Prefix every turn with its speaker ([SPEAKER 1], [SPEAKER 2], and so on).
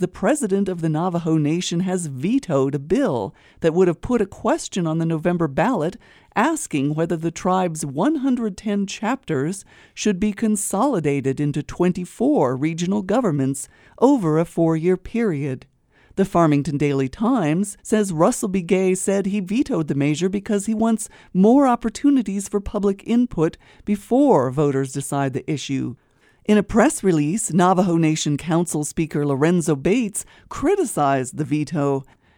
[SPEAKER 1] the president of the Navajo Nation has vetoed a bill that would have put a question on the November ballot asking whether the tribe's 110 chapters should be consolidated into 24 regional governments over a 4-year period. The Farmington Daily Times says Russell B. Gay said he vetoed the measure because he wants more opportunities for public input before voters decide the issue. In a press release, Navajo Nation Council Speaker Lorenzo Bates criticized the veto.